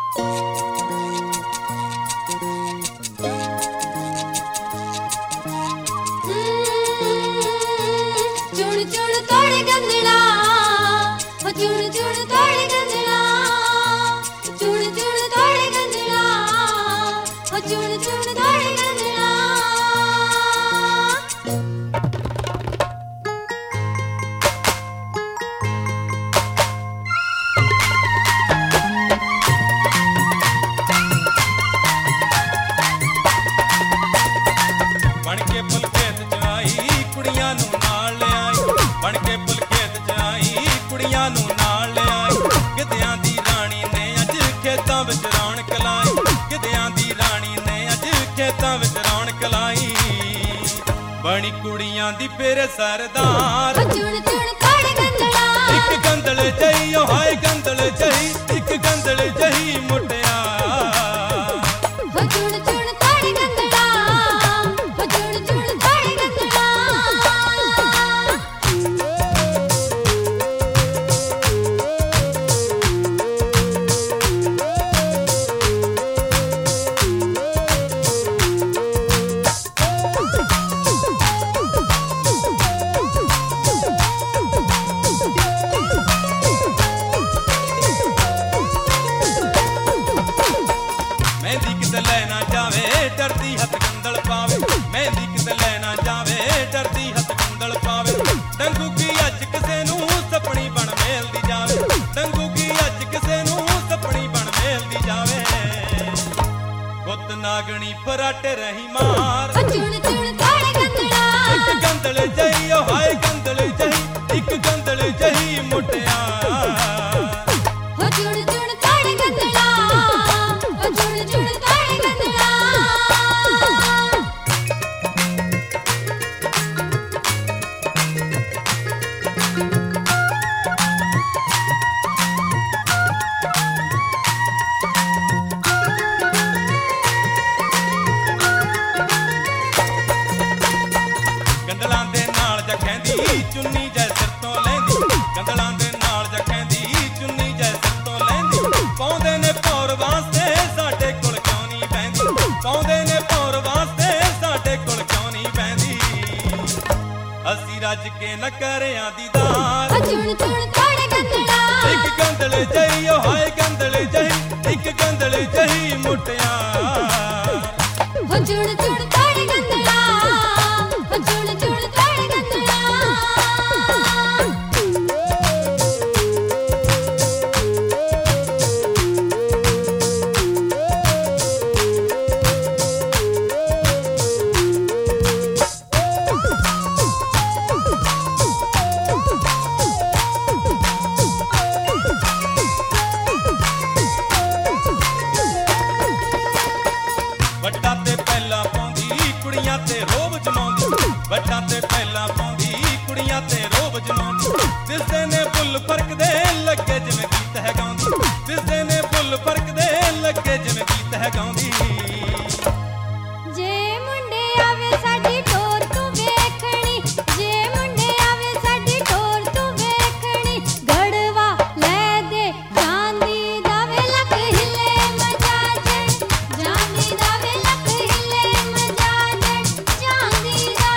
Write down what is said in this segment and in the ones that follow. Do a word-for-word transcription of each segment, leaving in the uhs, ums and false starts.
बनी कुड़ियां दी फेरे सरदार चुन चुन ताड़े गंदला एक गंदल जही ओ हाय गंदल जही एक गंदल जही मुटिया हो चुन चुन ताड़े गंदला हो चुन चुन ताड़े गंदला मेहंदी किते लेना जावे डरदी हथ गंदल पावे मेहंदी किते लेना जावे डरदी हथ गंदल पावे डंगू की अज किसे नू सपनी बन मेलदी जावे डंगू की अज किसे नू सपनी बन मेलदी जावे गुत नागणी फराटे रही मार चुन चुन ताड़े गंदला एक गंदल जही ओ हाय गंदल जही एक गंदल जही मुटिया हो चुन चुन ताड़े गंदला हो चुन चुन ताड़े गंदला गंदलां दे नाल जखैंदी चुन्नी जै सिर तो लैंदी गंदलां दे नाल जखैंदी चुन्नी जै सिर तो लैंदी पाउंदे ने पौर वास्ते साडे कोल क्यों नहीं पैंदी पाउंदे ने पौर वास्ते साडे कोल क्यों नहीं पैंदी असी रज के न करियां दीदार चुन चुन ताड़े गंदला एक गंदल जही ओ हाय गंदल जही एक गंदल जही मुटिया हो चुन चुन ताड़े गंदला हो चुन चुन ताड़े गंदला ਵੱਟਾਂ ਤੇ ਪਹਿਲਾਂ ਪਾਉਂਦੀ ਕੁੜੀਆਂ ਤੇ ਰੋਬ ਜਮਾਉਂਦੀ ਵੱਟਾਂ ਤੇ ਪਹਿਲਾਂ ਪਾਉਂਦੀ ਕੁੜੀਆਂ ਤੇ ਰੋਬ ਜਮਾਉਂਦੀ ਦਿਸਦੇ ਨੇ ਫੁੱਲ ਫਰਕਦੇ ਲੱਗੇ ਜਿਵੇਂ ਗੀਤ ਹੈ ਗਾਉਂਦੀ ਦਿਸਦੇ ਨੇ ਫੁੱਲ ਫਰਕਦੇ ਲੱਗੇ ਜਿਵੇਂ ਗੀਤ ਹੈ ਗਾਉਂਦੀ ਜੇ ਮੁੰਡੇ ਆਵੇ ਸਾਡੀ ਟੋਰ ਤੂੰ ਵੇਖਣੀ ਜੇ ਮੁੰਡੇ ਆਵੇ ਸਾਡੀ ਟੋਰ ਤੂੰ ਵੇਖਣੀ ਗੜਵਾ ਲੈ ਦੇ ਚਾਂਦੀ ਦਾ ਵੇ ਲੱਕ ਹਿੱਲੇ ਮਜਾ ਜੇ ਚਾਂਦੀ ਦਾ ਵੇ ਲੱਕ ਹਿੱਲੇ ਮਜਾ ਜੇ ਚਾਂਦੀ ਦਾ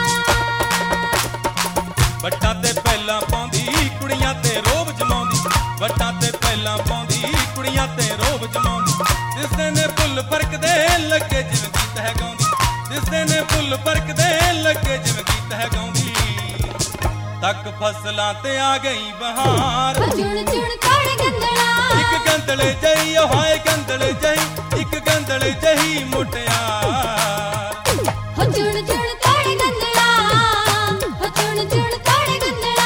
ਵੱਟਾਂ ਤੇ ਪਹਿਲਾਂ ਪਾਉਂਦੀ ਕੁੜੀਆਂ ਤੇ ਰੋਬ ਜਮਾਉਂਦੀ ਵੱਟਾਂ ਤੇ ਪਹਿਲਾਂ ਪਾਉਂਦੀ ਕੁੜੀਆਂ ਤੇ ਰੋਬ ਜਮਾਉਂਦੀ ਦਿਸਦੇ ਨੇ ਫੁੱਲ ਫਰਕਦੇ ਲੱਗੇ ਜਿਵੇਂ ਗੀਤ ਹੈ ਗਾਉਂਦੀ ਦਿਸਦੇ ਨੇ ਫੁੱਲ ਫਰਕਦੇ ਲੱਗੇ ਜਿਵੇਂ ਗੀਤ ਹੈ ਗਾਉਂਦੀ ਤੱਕ ਫਸਲਾਂ ਤੇ ਆ ਗਈ ਬਹਾਰ ਚੁਣ ਚੁਣ ਤਾੜੇ ਗੰਦਲਾ ਇੱਕ ਗੰਦਲ ਜਹੀ ਓ ਹਾਏ ਗੰਦਲ ਜਹੀ ਇੱਕ ਗੰਦਲ ਜਹੀ ਮੁਟਿਆਰ ਹੋ ਚੁਣ ਚੁਣ ਤਾੜੇ ਗੰਦਲਾ ਹੋ ਚੁਣ ਚੁਣ ਤਾੜੇ ਗੰਦਲਾ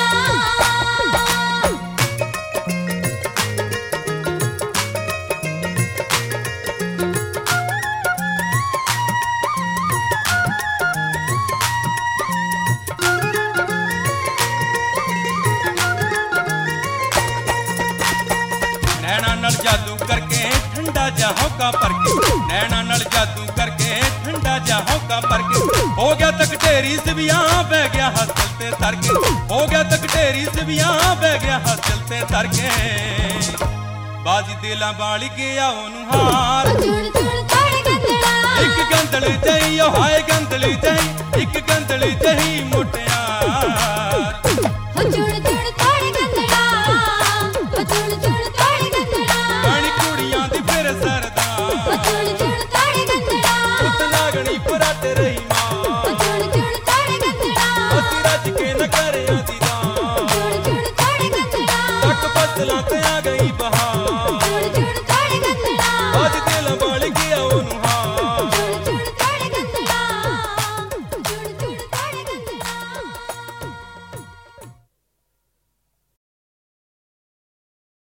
नैना नाल जादू करके ठंडा जा होका भर के नैना नाल जादू करके ठंडा जा होका भर के हो गया तक ढेरी सिवियां बह गया हासिल ते तर के हो गया तक ढेरी सिवियां बह गया हासिल ते तर के ਬਾਜੀ ਦਿਲਾਂ ਵਾਲੀ ਗਿਆ ਉਹਨੂੰ ਹਾਰ ਚੁਣ ਚੁਣ ਤੋੜ ਗੰਦਲਾ ਇੱਕ ਗੰਦਲ ਜਈ ਓ ਹਾਏ ਗੰਦਲ ਜਈ ਇੱਕ ਗੰਦਲ ਜਈ ਮੁਟਿਆਰ ਹੋ ਚੁਣ ਚੁਣ ਤੋੜ ਗੰਦਲਾ ਹੋ ਚੁਣ ਚੁਣ ਤੋੜ ਗੰਦਲਾ ਬਣ ਕੁੜੀਆਂ ਦੀ ਫਿਰ ਸਰਦਾ ਹੋ ਚੁਣ ਚੁਣ ਤੋੜ ਗੰਦਲਾ ਪੁੱਤ ਲਾਗਣੀ ਪਰਾਟ ਰਹੀ ਮਾਂ ਹੋ ਚੁਣ ਚੁਣ ਤੋੜ ਗੰਦਲਾ ਅਸੀਂ ਰੱਜ ਕੇ ਨਾ ਕਰਿਆ ਦੀ ਦਾ ਚੁਣ ਚੁਣ ਤੋੜ ਗੰਦਲਾ ਤੱਕ ਫਸਲਾਂ ਤੇ ਆ ਗਈ ਬਹਾਰ